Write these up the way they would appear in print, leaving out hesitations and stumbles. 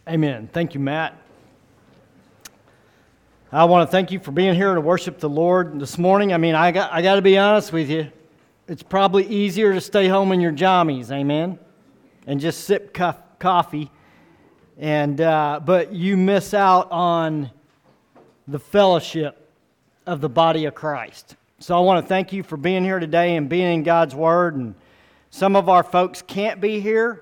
Amen. Thank you, Matt. I want to thank you for being here to worship the Lord this morning. I got to be honest with you. It's probably easier to stay home in your jammies, amen, and just sip coffee. But you miss out on the fellowship of the body of Christ. So I want to thank you for being here today and being in God's Word. And some of our folks can't be here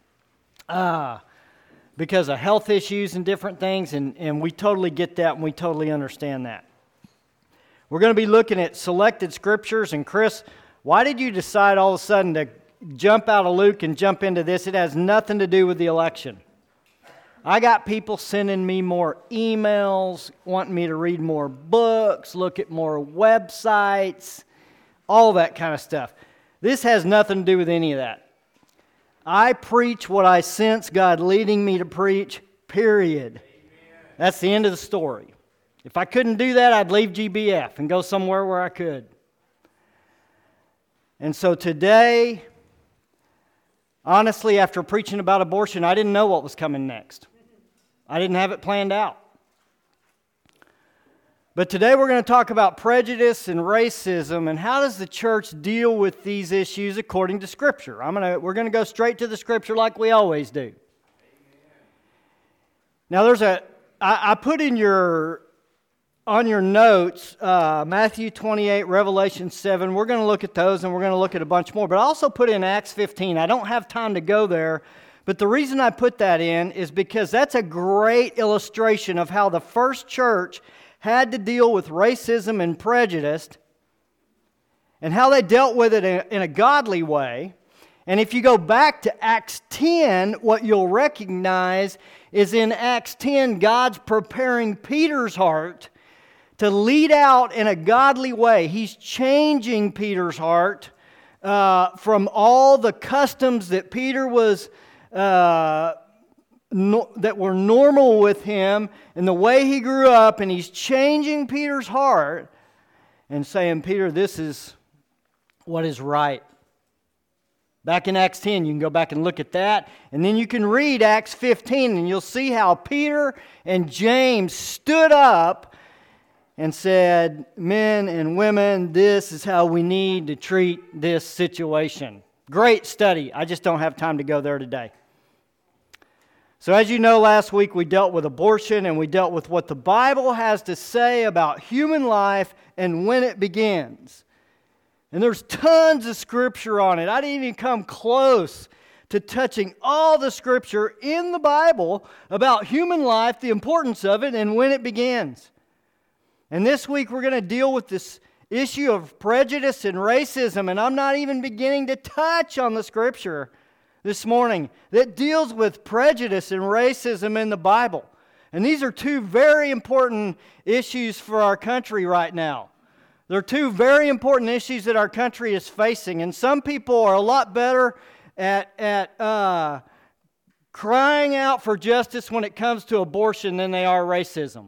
because of health issues and different things, and we totally get that and we totally understand that. We're going to be looking at selected scriptures. And Chris, why did you decide all of a sudden to jump out of Luke and jump into this? It has nothing to do with the election. I got people sending me more emails, wanting me to read more books, look at more websites, all that kind of stuff. This has nothing to do with any of that. I preach what I sense God leading me to preach, period. Amen. That's the end of the story. If I couldn't do that, I'd leave GBF and go somewhere where I could. And so today, honestly, after preaching about abortion, I didn't know what was coming next. I didn't have it planned out. But today we're going to talk about prejudice and racism and how does the church deal with these issues according to Scripture. We're going to go straight to the Scripture like we always do. Now I put on your notes Matthew 28, Revelation 7. We're going to look at those and we're going to look at a bunch more. But I also put in Acts 15. I don't have time to go there. But the reason I put that in is because that's a great illustration of how the first church had to deal with racism and prejudice and how they dealt with it in a godly way. And if you go back to Acts 10, what you'll recognize is in Acts 10, God's preparing Peter's heart to lead out in a godly way. He's changing Peter's heart from all the customs that Peter was that were normal with him and the way he grew up, and he's changing Peter's heart and saying, Peter, this is what is right. Back in Acts 10, you can go back and look at that, and then you can read Acts 15, and you'll see how Peter and James stood up and said, men and women, this is how we need to treat this situation. Great study. I just don't have time to go there today. So as you know, last week we dealt with abortion and we dealt with what the Bible has to say about human life and when it begins. And there's tons of scripture on it. I didn't even come close to touching all the scripture in the Bible about human life, the importance of it, and when it begins. And this week we're going to deal with this issue of prejudice and racism, and I'm not even beginning to touch on the scripture this morning that deals with prejudice and racism in the Bible. And these are two very important issues for our country right now. They're two very important issues that our country is facing. And some people are a lot better at crying out for justice when it comes to abortion than they are racism.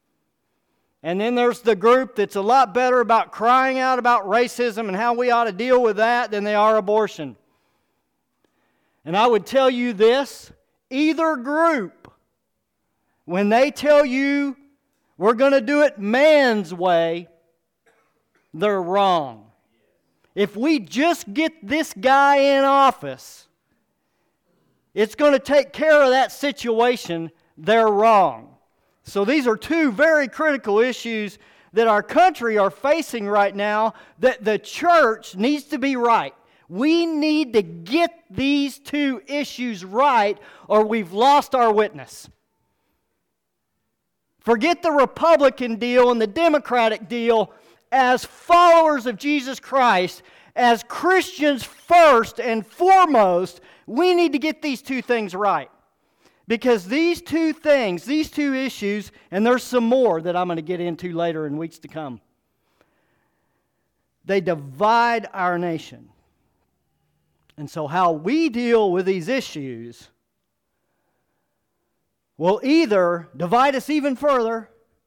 And then there's the group that's a lot better about crying out about racism and how we ought to deal with that than they are abortion. And I would tell you this, either group, when they tell you we're going to do it man's way, they're wrong. If we just get this guy in office, it's going to take care of that situation, they're wrong. So these are two very critical issues that our country are facing right now that the church needs to be right. We need to get these two issues right or we've lost our witness. Forget the Republican deal and the Democratic deal. As followers of Jesus Christ, as Christians first and foremost, we need to get these two things right. Because these two things, these two issues, and there's some more that I'm going to get into later in weeks to come, they divide our nation. And so how we deal with these issues will either divide us even further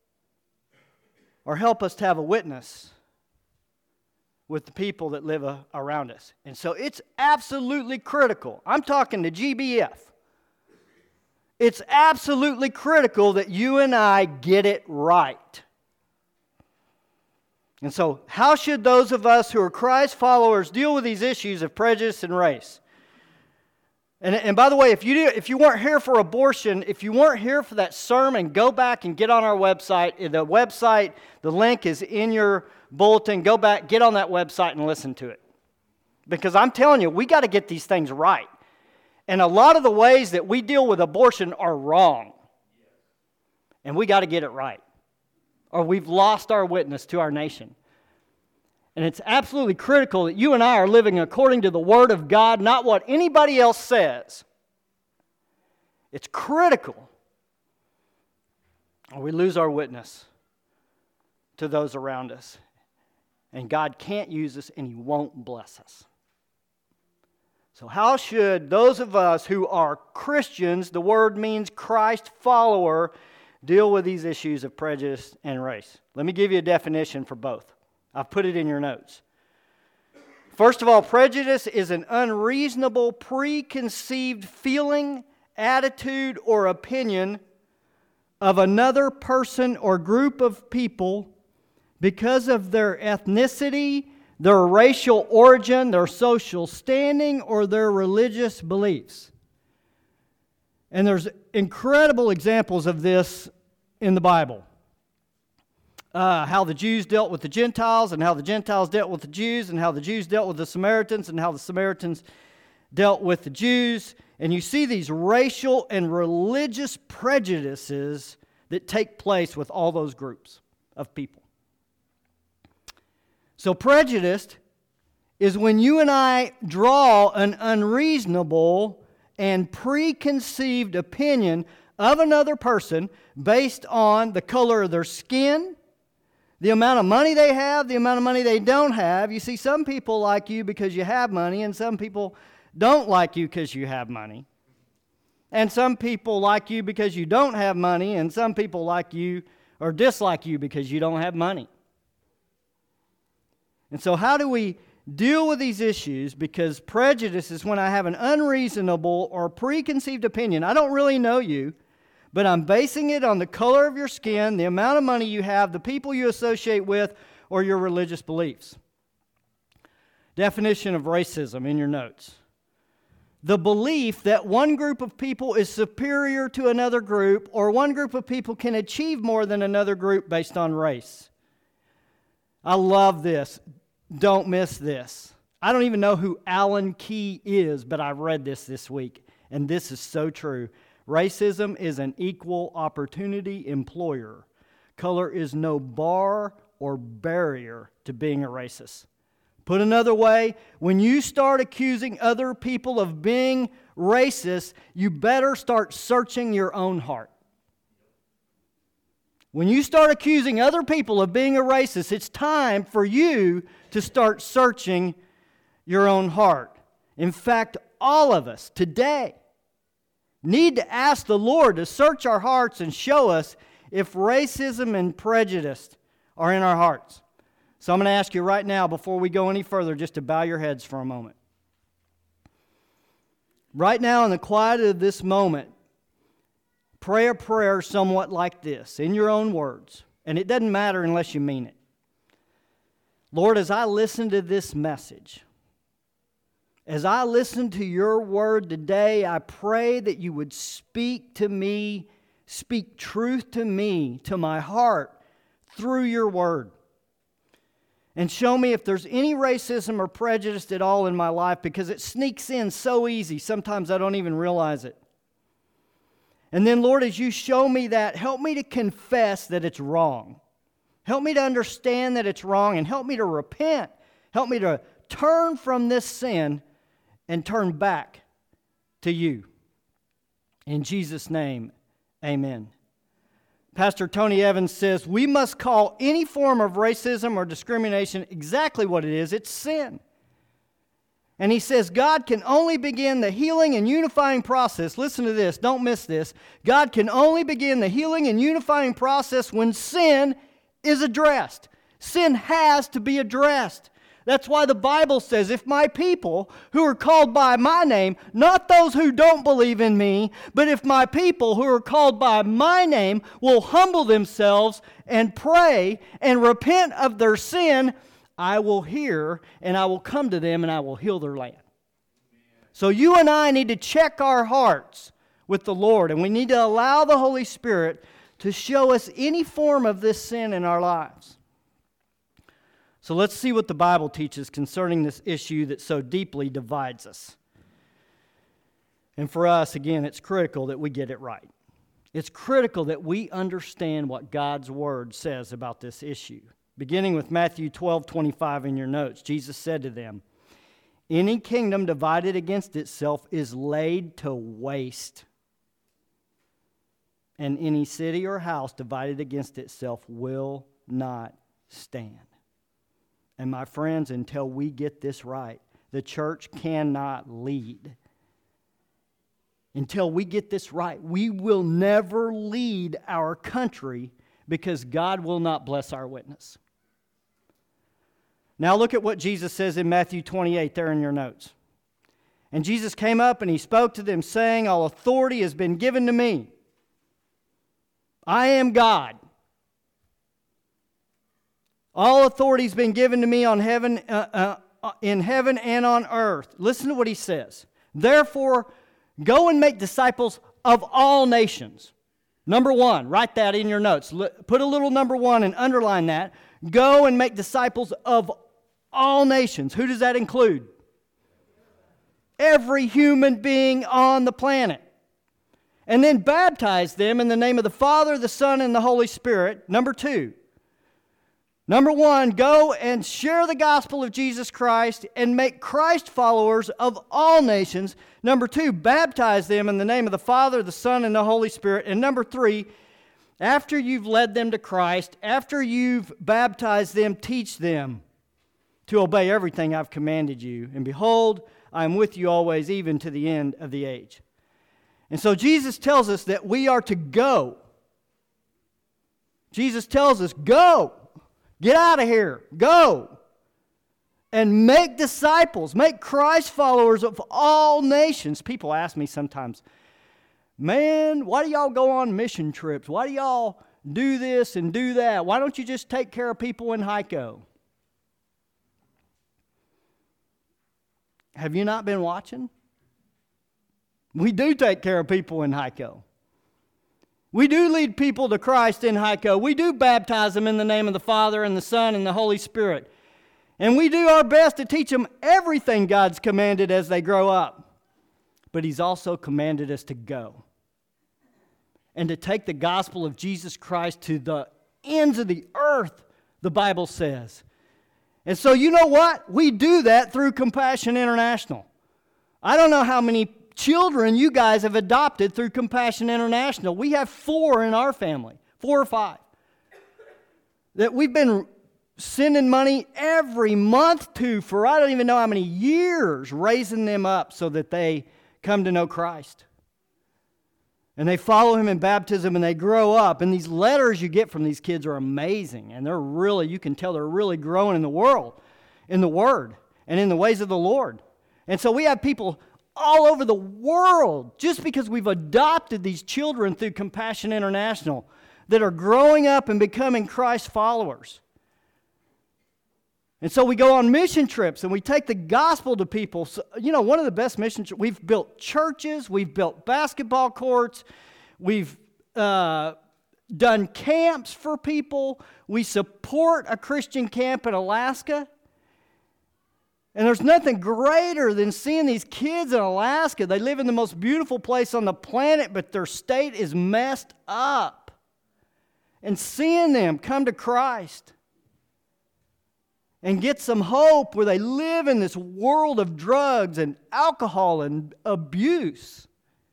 or help us to have a witness with the people that live around us. And so it's absolutely critical. I'm talking to GBF. It's absolutely critical that you and I get it right. And so, how should those of us who are Christ followers deal with these issues of prejudice and race? And by the way, if you weren't here for abortion, if you weren't here for that sermon, go back and get on our website. The link is in your bulletin. Go back, get on that website and listen to it. Because I'm telling you, we got to get these things right. And a lot of the ways that we deal with abortion are wrong. And we got to get it right. Or we've lost our witness to our nation. And it's absolutely critical that you and I are living according to the Word of God, not what anybody else says. It's critical. Or we lose our witness to those around us. And God can't use us, and He won't bless us. So how should those of us who are Christians, the word means Christ follower, deal with these issues of prejudice and race? Let me give you a definition for both. I've put it in your notes. First of all, prejudice is an unreasonable, preconceived feeling, attitude, or opinion of another person or group of people because of their ethnicity, their racial origin, their social standing, or their religious beliefs. And there's incredible examples of this in the Bible. How the Jews dealt with the Gentiles, and how the Gentiles dealt with the Jews, and how the Jews dealt with the Samaritans, and how the Samaritans dealt with the Jews. And you see these racial and religious prejudices that take place with all those groups of people. So prejudice is when you and I draw an unreasonable and preconceived opinion of another person based on the color of their skin, the amount of money they have, the amount of money they don't have. You see, some people like you because you have money, and some people don't like you because you have money. And some people like you because you don't have money, and some people like you or dislike you because you don't have money. And so how do we deal with these issues? Because prejudice is when I have an unreasonable or preconceived opinion. I don't really know you, but I'm basing it on the color of your skin, the amount of money you have, the people you associate with, or your religious beliefs. Definition of racism in your notes. The belief that one group of people is superior to another group, or one group of people can achieve more than another group based on race. I love this. Don't miss this. I don't even know who Alan Key is, but I read this week, and this is so true. Racism is an equal opportunity employer. Color is no bar or barrier to being a racist. Put another way, when you start accusing other people of being racist, you better start searching your own heart. When you start accusing other people of being a racist, it's time for you to start searching your own heart. In fact, all of us today need to ask the Lord to search our hearts and show us if racism and prejudice are in our hearts. So I'm going to ask you right now, before we go any further, just to bow your heads for a moment. Right now, in the quiet of this moment, pray a prayer somewhat like this, in your own words. And it doesn't matter unless you mean it. Lord, as I listen to this message, as I listen to your word today, I pray that you would speak to me, speak truth to me, to my heart, through your word. And show me if there's any racism or prejudice at all in my life, because it sneaks in so easy. Sometimes I don't even realize it. And then, Lord, as you show me that, help me to confess that it's wrong. Help me to understand that it's wrong, and help me to repent. Help me to turn from this sin and turn back to you. In Jesus' name, amen. Pastor Tony Evans says, we must call any form of racism or discrimination exactly what it is. It's sin. And he says God can only begin the healing and unifying process. Listen to this. Don't miss this. God can only begin the healing and unifying process when sin is addressed. Sin has to be addressed. That's why the Bible says, if my people who are called by my name, not those who don't believe in me, but if my people who are called by my name will humble themselves and pray and repent of their sin, I will hear and I will come to them and I will heal their land. So you and I need to check our hearts with the Lord, and we need to allow the Holy Spirit to show us any form of this sin in our lives. So let's see what the Bible teaches concerning this issue that so deeply divides us. And for us, again, it's critical that we get it right. It's critical that we understand what God's Word says about this issue. Beginning with Matthew 12:25 in your notes, Jesus said to them, "Any kingdom divided against itself is laid to waste. And any city or house divided against itself will not stand." And my friends, until we get this right, the church cannot lead. Until we get this right, we will never lead our country because God will not bless our witness. Now look at what Jesus says in Matthew 28 there in your notes. "And Jesus came up and he spoke to them, saying, 'All authority has been given to me. I am God. All authority has been given to me on heaven, in heaven and on earth.'" Listen to what he says. "Therefore, go and make disciples of all nations." Number one, write that in your notes. Put a little number one and underline that. Go and make disciples of all nations. Who does that include? Every human being on the planet. And then baptize them in the name of the Father, the Son, and the Holy Spirit. Number two. Number one, go and share the gospel of Jesus Christ and make Christ followers of all nations. Number two, baptize them in the name of the Father, the Son, and the Holy Spirit. And number three, after you've led them to Christ, after you've baptized them, teach them to obey everything I've commanded you. And behold, I am with you always, even to the end of the age. And so Jesus tells us that we are to go. Jesus tells us, go. Get out of here. Go. And make disciples. Make Christ followers of all nations. People ask me sometimes, "Man, why do y'all go on mission trips? Why do y'all do this and do that? Why don't you just take care of people in HICO?" Have you not been watching? We do take care of people in HICO. We do lead people to Christ in HICO. We do baptize them in the name of the Father and the Son and the Holy Spirit. And we do our best to teach them everything God's commanded as they grow up. But He's also commanded us to go and to take the gospel of Jesus Christ to the ends of the earth, the Bible says. And so you know what? We do that through Compassion International. I don't know how many children you guys have adopted through Compassion International. We have 4 in our family, 4 or 5, that we've been sending money every month to for I don't even know how many years, raising them up so that they come to know Christ. And they follow Him in baptism and they grow up. And these letters you get from these kids are amazing. And they're really, you can tell they're really growing in the world, in the Word, and in the ways of the Lord. And so we have people all over the world, just because we've adopted these children through Compassion International, that are growing up and becoming Christ followers. And so we go on mission trips and we take the gospel to people. So, you know, one of the best mission trips, we've built churches, we've built basketball courts, we've done camps for people. We support a Christian camp in Alaska. And there's nothing greater than seeing these kids in Alaska. They live in the most beautiful place on the planet, but their state is messed up. And seeing them come to Christ and get some hope where they live in this world of drugs and alcohol and abuse.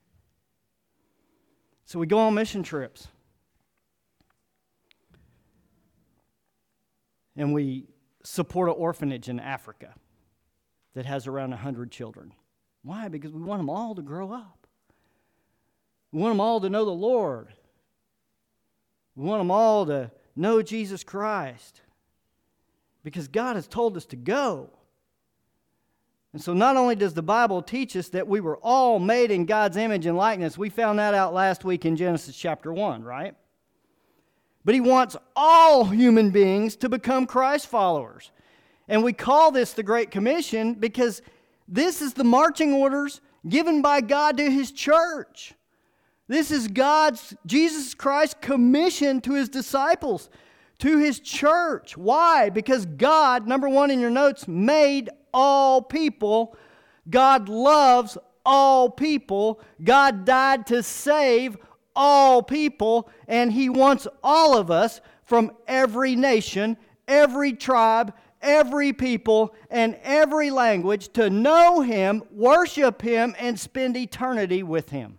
So we go on mission trips. And we support an orphanage in Africa that has around 100 children. Why? Because we want them all to grow up. We want them all to know the Lord. We want them all to know Jesus Christ. because God has told us to go. And so not only does the Bible teach us that we were all made in God's image and likeness, we found that out last week in Genesis chapter 1, right? But He wants all human beings to become Christ followers. And we call this the Great Commission because this is the marching orders given by God to His church. This is Jesus Christ's commission to His disciples, to His church. Why? Because God, number one in your notes, made all people. God loves all people. God died to save all people, and He wants all of us from every nation, every tribe, every people, and every language to know Him, worship Him, and spend eternity with Him.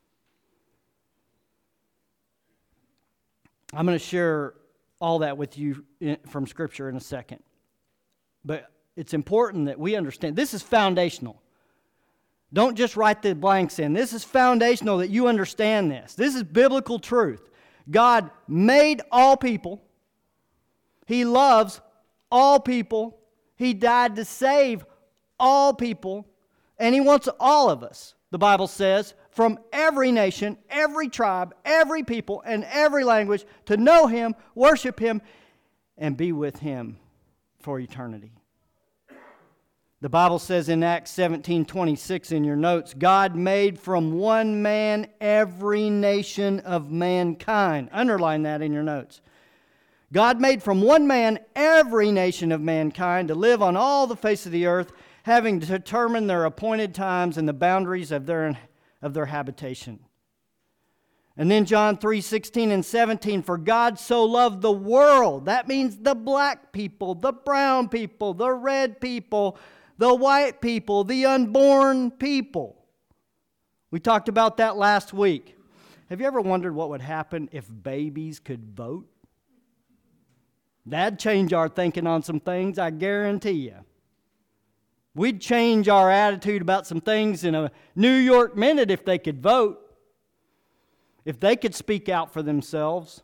I'm going to share all that with you from Scripture in a second. But it's important that we understand this is foundational. Don't just write the blanks in. This is foundational that you understand this. This is biblical truth. God made all people. He loves all people. He died to save all people. And He wants all of us, the Bible says, from every nation, every tribe, every people, and every language to know Him, worship Him, and be with Him for eternity. The Bible says in Acts 17:26 in your notes, God made from one man every nation of mankind. Underline that in your notes. God made from one man every nation of mankind to live on all the face of the earth, having determined their appointed times and the boundaries of their habitation. And then John 3:16 and 17, for God so loved the world. That means the black people, the brown people, the red people, the white people, the unborn people. We talked about that last week. Have you ever wondered what would happen if babies could vote? That'd change our thinking on some things, I guarantee you. We'd change our attitude about some things in a New York minute if they could vote, if they could speak out for themselves.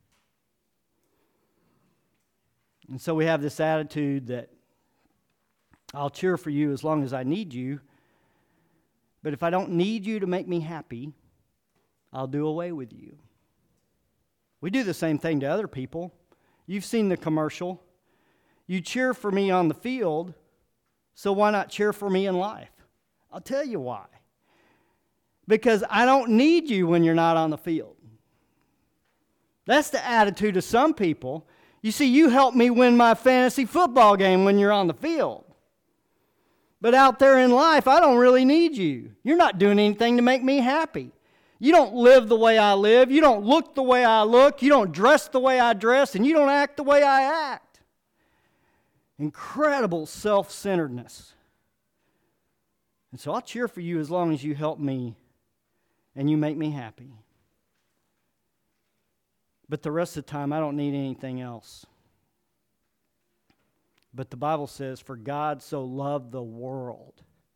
And so we have this attitude that I'll cheer for you as long as I need you, but if I don't need you to make me happy, I'll do away with you. We do the same thing to other people. You've seen the commercial. You cheer for me on the field, so why not cheer for me in life? I'll tell you why. Because I don't need you when you're not on the field. That's the attitude of some people. You see, you help me win my fantasy football game when you're on the field. But out there in life, I don't really need you. You're not doing anything to make me happy. You don't live the way I live. You don't look the way I look. You don't dress the way I dress. And you don't act the way I act. Incredible self-centeredness. And so I'll cheer for you as long as you help me and you make me happy. But the rest of the time, I don't need anything else. But the Bible says, for God so loved the world.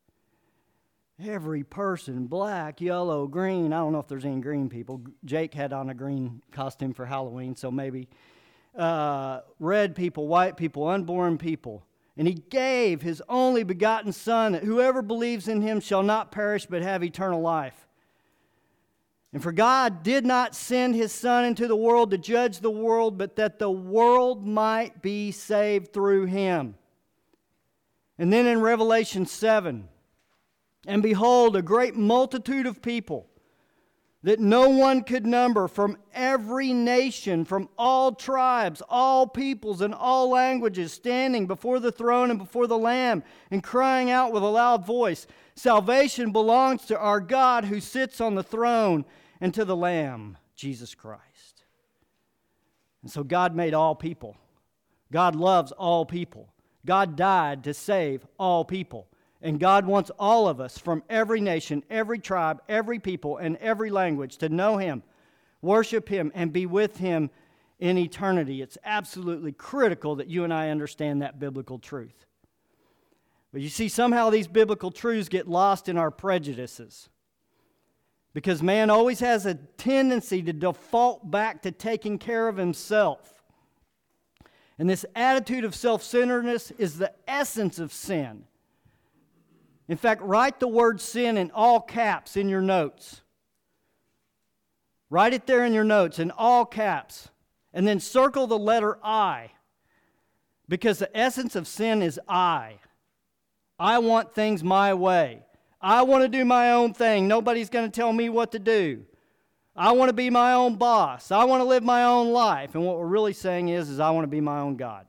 Every person, black, yellow, green. I don't know if there's any green people. Jake had on a green costume for Halloween, so maybe. Red people, white people, unborn people. And He gave His only begotten Son, that whoever believes in Him shall not perish but have eternal life. And for God did not send His Son into the world to judge the world, but that the world might be saved through Him. And then in Revelation 7, and behold, a great multitude of people that no one could number, from every nation, from all tribes, all peoples, and all languages, standing before the throne and before the Lamb, and crying out with a loud voice, salvation belongs to our God who sits on the throne, and to the Lamb, Jesus Christ. And so God made all people. God loves all people. God died to save all people. And God wants all of us from every nation, every tribe, every people, and every language to know Him, worship Him, and be with Him in eternity. It's absolutely critical that you and I understand that biblical truth. But you see, somehow these biblical truths get lost in our prejudices. Because man always has a tendency to default back to taking care of himself. And this attitude of self-centeredness is the essence of sin. In fact, write the word sin in all caps in your notes. Write it there in your notes in all caps. And then circle the letter I. Because the essence of sin is I. I want things my way. I want to do my own thing. Nobody's going to tell me what to do. I want to be my own boss. I want to live my own life. And what we're really saying is I want to be my own God.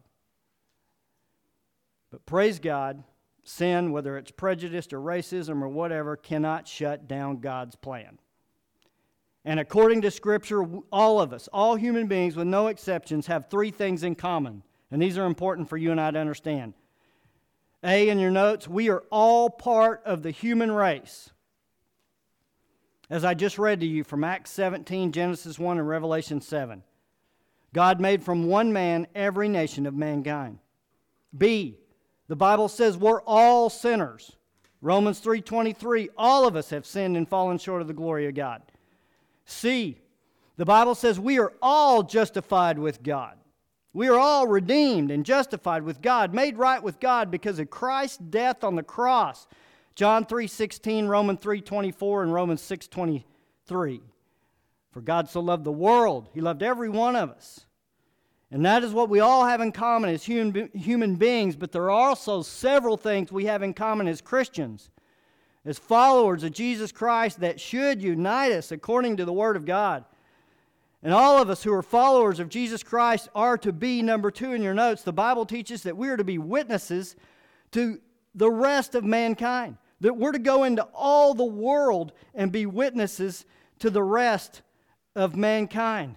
But praise God, sin, whether it's prejudice or racism or whatever, cannot shut down God's plan. And according to Scripture, all of us, all human beings with no exceptions, have three things in common. And these are important for you and I to understand. A, in your notes, we are all part of the human race. As I just read to you from Acts 17, Genesis 1, and Revelation 7. God made from one man every nation of mankind. B, the Bible says we're all sinners. Romans 3:23, all of us have sinned and fallen short of the glory of God. C, the Bible says we are all justified with God. We are all redeemed and justified with God, made right with God because of Christ's death on the cross. John 3:16, Romans 3:24, and Romans 6:23. For God so loved the world, He loved every one of us. And that is what we all have in common as human beings, but there are also several things we have in common as Christians, as followers of Jesus Christ, that should unite us according to the Word of God. And all of us who are followers of Jesus Christ are to be, number 2 in your notes, the Bible teaches that we are to be witnesses to the rest of mankind. That we're to go into all the world and be witnesses to the rest of mankind.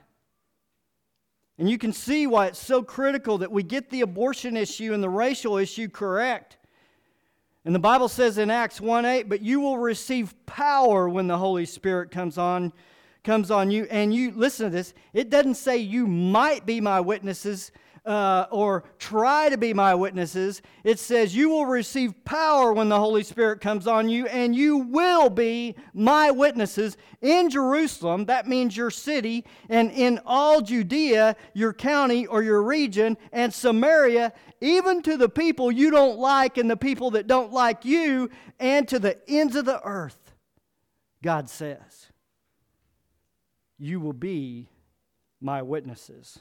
And you can see why it's so critical that we get the abortion issue and the racial issue correct. And the Bible says in Acts 1:8, but you will receive power when the Holy Spirit comes on you. And you, listen to this, it doesn't say you might be my witnesses or try to be my witnesses. It says you will receive power when the Holy Spirit comes on you, and you will be my witnesses in Jerusalem, that means your city, and in all Judea, your county or your region, and Samaria, even to the people you don't like and the people that don't like you, and to the ends of the earth. God says, you will be my witnesses.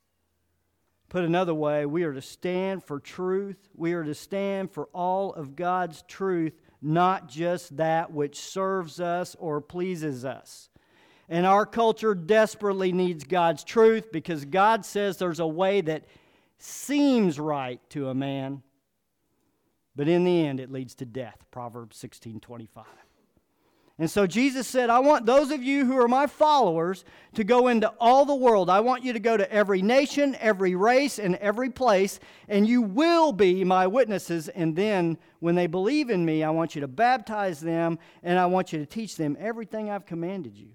Put another way, we are to stand for truth. We are to stand for all of God's truth, not just that which serves us or pleases us. And our culture desperately needs God's truth because God says there's a way that seems right to a man, but in the end it leads to death. Proverbs 16:25. And so Jesus said, I want those of you who are my followers to go into all the world. I want you to go to every nation, every race, and every place, and you will be my witnesses. And then when they believe in me, I want you to baptize them, and I want you to teach them everything I've commanded you.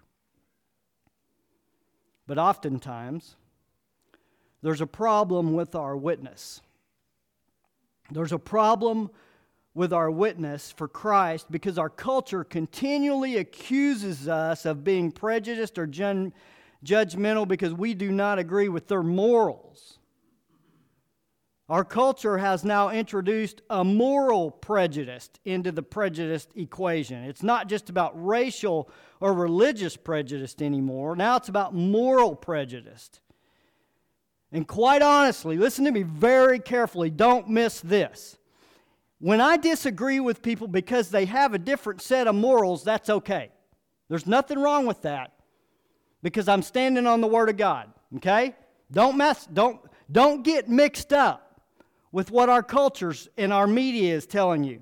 But oftentimes, there's a problem with our witness. There's a problem with our witness for Christ because our culture continually accuses us of being prejudiced or judgmental because we do not agree with their morals. Our culture has now introduced a moral prejudice into the prejudice equation. It's not just about racial or religious prejudice anymore. Now it's about moral prejudice. And quite honestly, listen to me very carefully, don't miss this. When I disagree with people because they have a different set of morals, that's okay. There's nothing wrong with that because I'm standing on the Word of God, okay? Don't get mixed up with what our cultures and our media is telling you.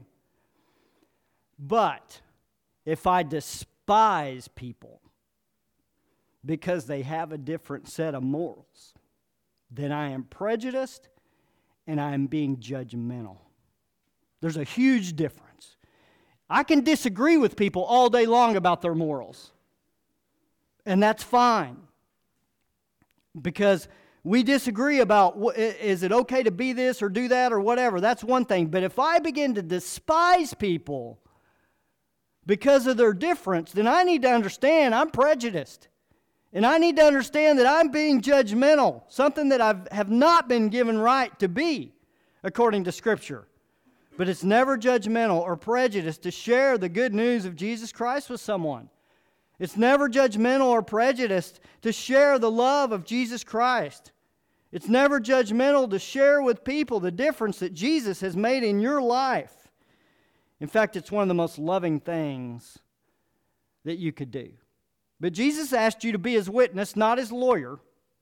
But if I despise people because they have a different set of morals, then I am prejudiced and I am being judgmental. There's a huge difference. I can disagree with people all day long about their morals. And that's fine. Because we disagree about, is it okay to be this or do that or whatever. That's one thing. But if I begin to despise people because of their difference, then I need to understand I'm prejudiced. And I need to understand that I'm being judgmental, something that I have not been given right to be, according to Scripture. But it's never judgmental or prejudiced to share the good news of Jesus Christ with someone. It's never judgmental or prejudiced to share the love of Jesus Christ. It's never judgmental to share with people the difference that Jesus has made in your life. In fact, it's one of the most loving things that you could do. But Jesus asked you to be His witness, not His lawyer.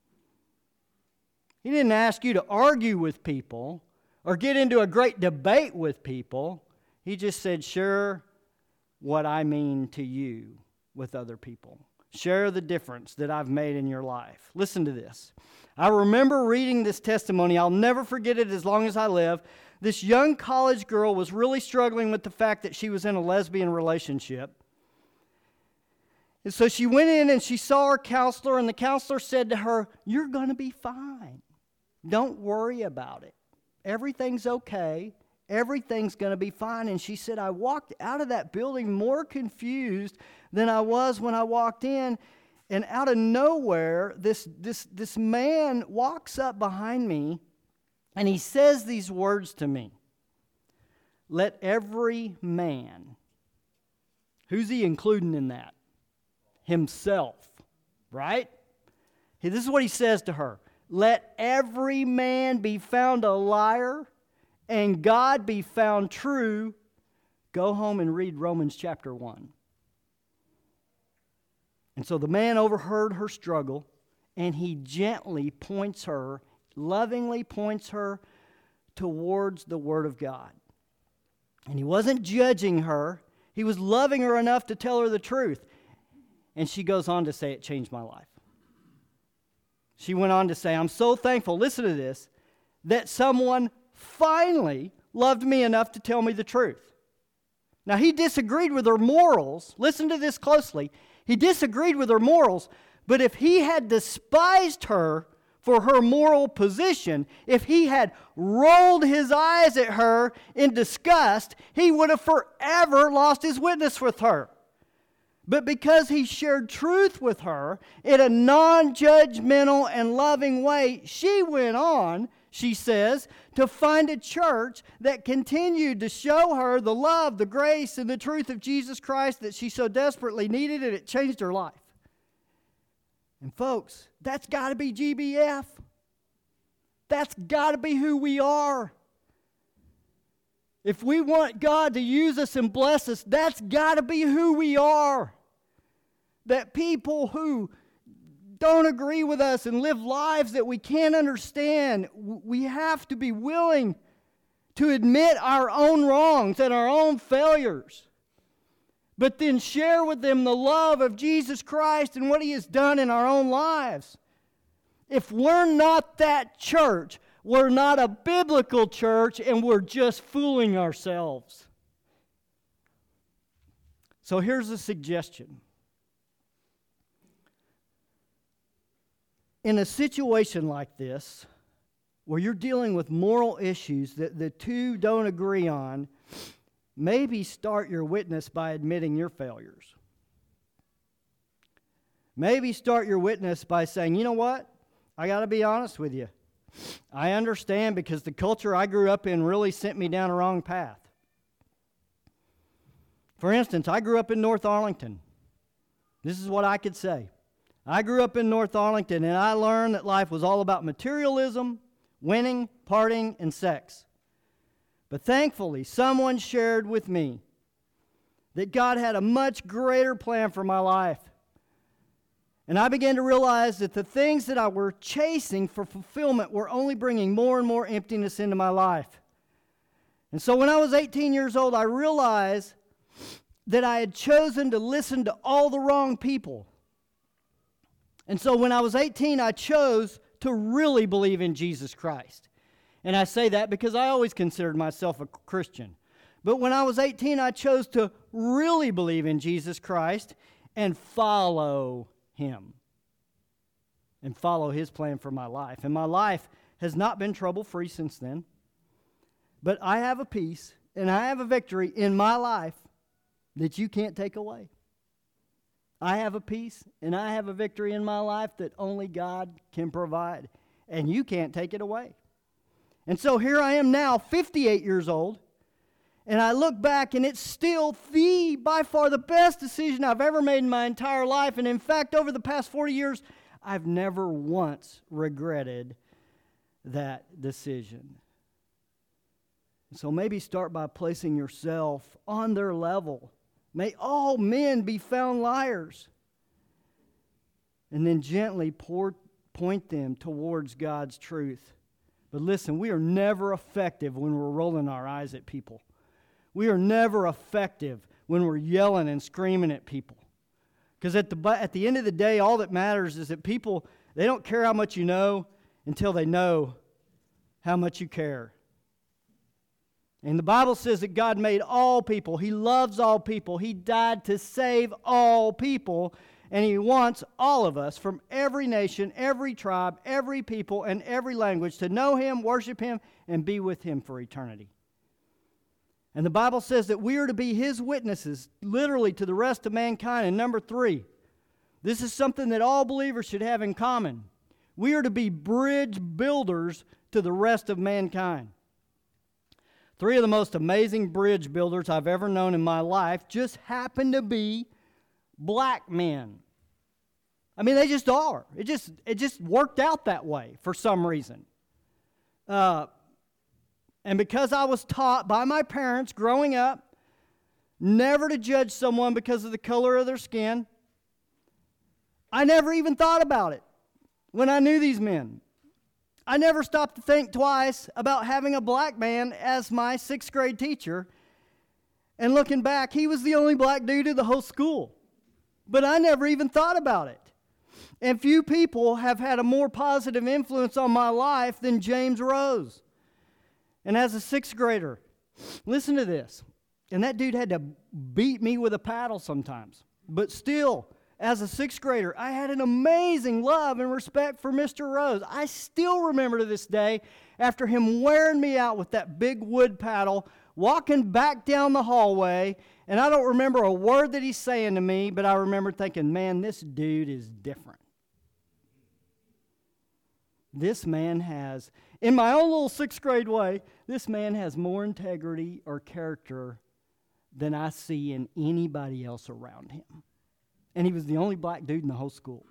He didn't ask you to argue with people or get into a great debate with people. He just said, share what I mean to you with other people. Share the difference that I've made in your life. Listen to this. I remember reading this testimony. I'll never forget it as long as I live. This young college girl was really struggling with the fact that she was in a lesbian relationship. And so she went in and she saw her counselor, and the counselor said to her, "You're going to be fine. Don't worry about it. Everything's okay. Everything's going to be fine." And she said, "I walked out of that building more confused than I was when I walked in. And out of nowhere, this man walks up behind me, and he says these words to me. Let every man," who's he including in that? Himself, right? This is what he says to her. "Let every man be found a liar, and God be found true." Go home and read Romans chapter 1. And so the man overheard her struggle, and he gently points her, lovingly points her towards the Word of God. And he wasn't judging her. He was loving her enough to tell her the truth. And she goes on to say, "It changed my life." She went on to say, "I'm so thankful," listen to this, "that someone finally loved me enough to tell me the truth." Now, he disagreed with her morals. Listen to this closely. He disagreed with her morals, but if he had despised her for her moral position, if he had rolled his eyes at her in disgust, he would have forever lost his witness with her. But because he shared truth with her in a non-judgmental and loving way, she went on, she says, to find a church that continued to show her the love, the grace, and the truth of Jesus Christ that she so desperately needed, and it changed her life. And folks, that's got to be GBF. That's got to be who we are. If we want God to use us and bless us, that's got to be who we are. That people who don't agree with us and live lives that we can't understand, we have to be willing to admit our own wrongs and our own failures, but then share with them the love of Jesus Christ and what He has done in our own lives. If we're not that church, we're not a biblical church, and we're just fooling ourselves. So here's a suggestion. In a situation like this, where you're dealing with moral issues that the two don't agree on, maybe start your witness by admitting your failures. Maybe start your witness by saying, "You know what? I got to be honest with you. I understand because the culture I grew up in really sent me down a wrong path." For instance, I grew up in North Arlington. This is what I could say. I grew up in North Arlington, and I learned that life was all about materialism, winning, partying, and sex. But thankfully, someone shared with me that God had a much greater plan for my life. And I began to realize that the things that I were chasing for fulfillment were only bringing more and more emptiness into my life. And so when I was 18 years old, I realized that I had chosen to listen to all the wrong people. And so when I was 18, I chose to really believe in Jesus Christ. And I say that because I always considered myself a Christian. But when I was 18, I chose to really believe in Jesus Christ and follow Him. And follow His plan for my life. And my life has not been trouble-free since then. But I have a peace and I have a victory in my life that you can't take away. I have a peace and I have a victory in my life that only God can provide. And you can't take it away. And so here I am now, 58 years old. And I look back and it's still by far the best decision I've ever made in my entire life. And in fact, over the past 40 years, I've never once regretted that decision. So maybe start by placing yourself on their level. May all men be found liars. And then gently point them towards God's truth. But listen, we are never effective when we're rolling our eyes at people. We are never effective when we're yelling and screaming at people. Because at the end of the day, all that matters is that people, they don't care how much you know until they know how much you care. And the Bible says that God made all people. He loves all people. He died to save all people. And He wants all of us from every nation, every tribe, every people, and every language to know Him, worship Him, and be with Him for eternity. And the Bible says that we are to be His witnesses, literally to the rest of mankind. And number 3, this is something that all believers should have in common. We are to be bridge builders to the rest of mankind. 3 of the most amazing bridge builders I've ever known in my life just happen to be black men. I mean, they just are. It just worked out that way for some reason. And because I was taught by my parents growing up never to judge someone because of the color of their skin, I never even thought about it when I knew these men. I never stopped to think twice about having a black man as my 6th grade teacher. And looking back, he was the only black dude in the whole school. But I never even thought about it. And few people have had a more positive influence on my life than James Rose. And as a 6th grader, listen to this. And that dude had to beat me with a paddle sometimes. But still, as a 6th grader, I had an amazing love and respect for Mr. Rose. I still remember to this day, after him wearing me out with that big wood paddle, walking back down the hallway, and I don't remember a word that he's saying to me, but I remember thinking, man, this dude is different. This man has, in my own little 6th grade way, this man has more integrity or character than I see in anybody else around him. And he was the only black dude in the whole school.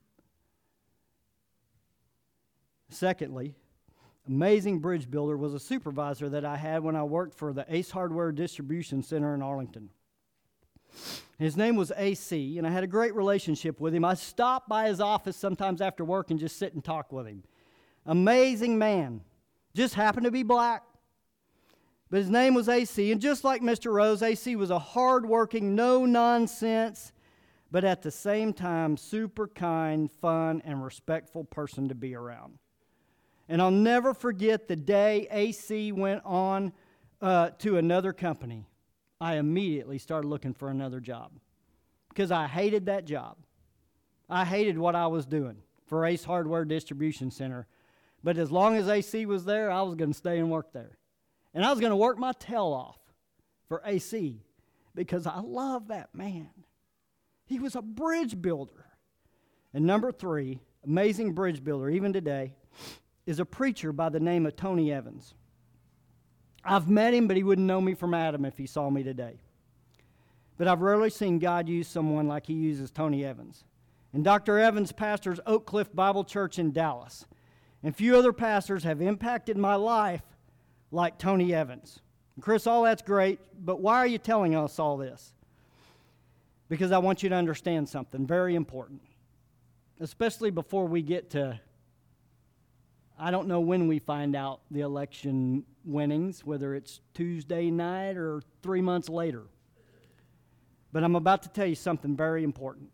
Secondly, amazing bridge builder was a supervisor that I had when I worked for the Ace Hardware Distribution Center in Arlington. His name was AC, and I had a great relationship with him. I stopped by his office sometimes after work and just sit and talk with him. Amazing man. Just happened to be black. But his name was AC, and just like Mr. Rose, AC was a hard-working, no-nonsense, but at the same time, super kind, fun, and respectful person to be around. And I'll never forget the day AC went on to another company. I immediately started looking for another job because I hated that job. I hated what I was doing for Ace Hardware Distribution Center. But as long as AC was there, I was going to stay and work there. And I was going to work my tail off for AC because I love that man. He was a bridge builder. And number 3, amazing bridge builder, even today, is a preacher by the name of Tony Evans. I've met him, but he wouldn't know me from Adam if he saw me today. But I've rarely seen God use someone like He uses Tony Evans. And Dr. Evans pastors Oak Cliff Bible Church in Dallas. And few other pastors have impacted my life like Tony Evans. And Chris, all that's great, but why are you telling us all this? Because I want you to understand something very important, especially before we get to, I don't know when we find out the election winnings, whether it's Tuesday night or 3 months later. But I'm about to tell you something very important.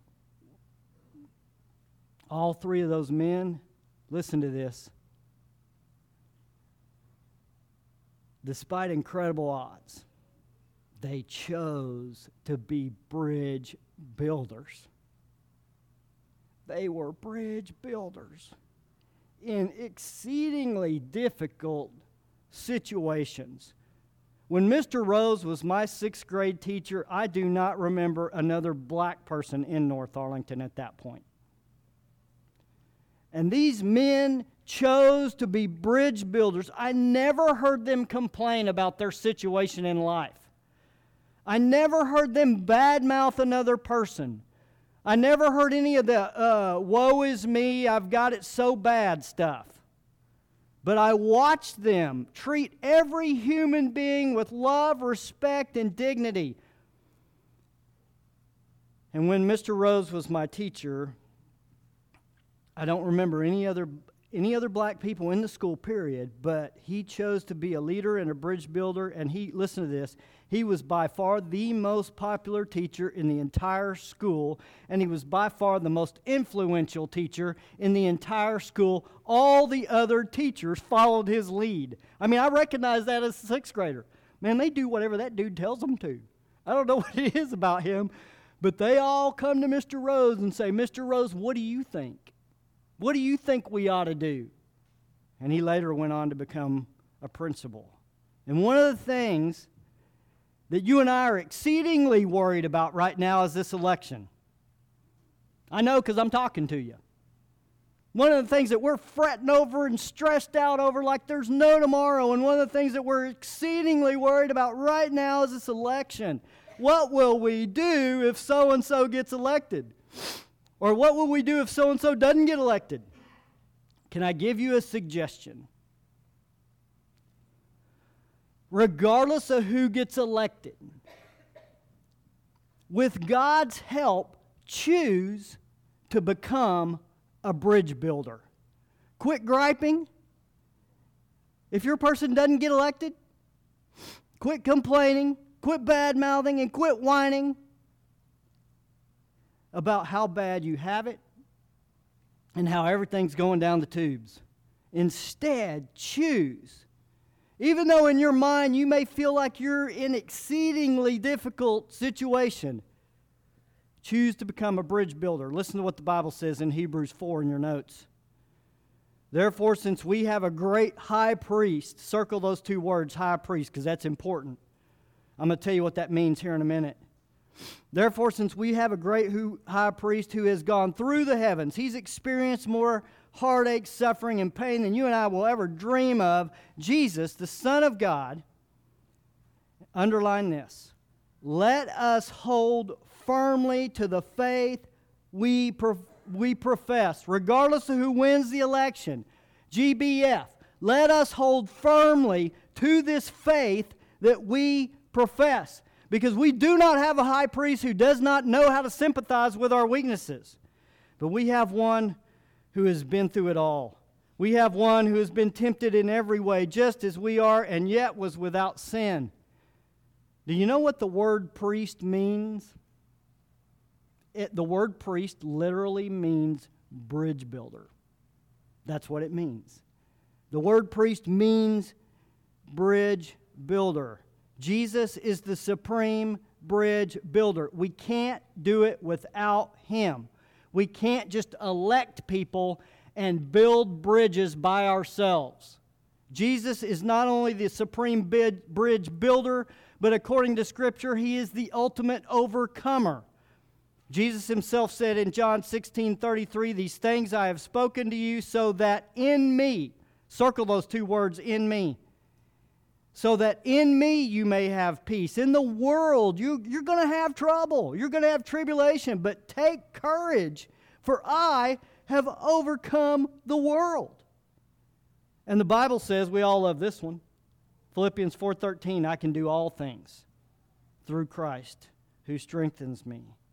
All 3 of those men, listen to this. Despite incredible odds, they chose to be bridge builders. They were bridge builders in exceedingly difficult situations When Mr. Rose was my 6th grade teacher, I do not remember another black person in North Arlington at that point. And these men chose to be bridge builders. I never heard them complain about their situation in life. I never heard them badmouth another person. I never heard any of the woe is me, I've got it so bad stuff. But I watched them treat every human being with love, respect, and dignity. And when Mr. Rose was my teacher, I don't remember any other black people in the school, period, but he chose to be a leader and a bridge builder, and listen to this, he was by far the most popular teacher in the entire school, and he was by far the most influential teacher in the entire school. All the other teachers followed his lead. I mean, I recognize that as a 6th grader. Man, they do whatever that dude tells them to. I don't know what it is about him, but they all come to Mr. Rose and say, Mr. Rose, what do you think? What do you think we ought to do? And he later went on to become a principal. And one of the things that you and I are exceedingly worried about right now is this election. I know because I'm talking to you. One of the things that we're fretting over and stressed out over like there's no tomorrow, and one of the things that we're exceedingly worried about right now is this election. What will we do if so-and-so gets elected? Or what will we do if so-and-so doesn't get elected? Can I give you a suggestion? Regardless of who gets elected, with God's help, choose to become a bridge builder. Quit griping. If your person doesn't get elected, quit complaining, quit bad-mouthing, and quit whining about how bad you have it and how everything's going down the tubes. Instead, choose. Even though in your mind you may feel like you're in an exceedingly difficult situation, choose to become a bridge builder. Listen to what the Bible says in Hebrews 4 in your notes. Therefore, since we have a great high priest, circle those 2 words, high priest, because that's important. I'm going to tell you what that means here in a minute. Therefore, since we have a great high priest who has gone through the heavens, he's experienced more heartache, suffering, and pain than you and I will ever dream of, Jesus, the Son of God, underline this, let us hold firmly to the faith we profess, regardless of who wins the election. GBF, let us hold firmly to this faith that we profess. Because we do not have a high priest who does not know how to sympathize with our weaknesses. But we have one who has been through it all. We have one who has been tempted in every way, just as we are, and yet was without sin. Do you know what the word priest means? The word priest literally means bridge builder. That's what it means. The word priest means bridge builder. Jesus is the supreme bridge builder. We can't do it without Him. We can't just elect people and build bridges by ourselves. Jesus is not only the supreme bridge builder, but according to Scripture, He is the ultimate overcomer. Jesus Himself said in John 16:33, these things I have spoken to you so that in me, circle those 2 words, in me, so that in me you may have peace. In the world, you're going to have trouble. You're going to have tribulation. But take courage, for I have overcome the world. And the Bible says, we all love this one, Philippians 4:13, I can do all things through Christ who strengthens me.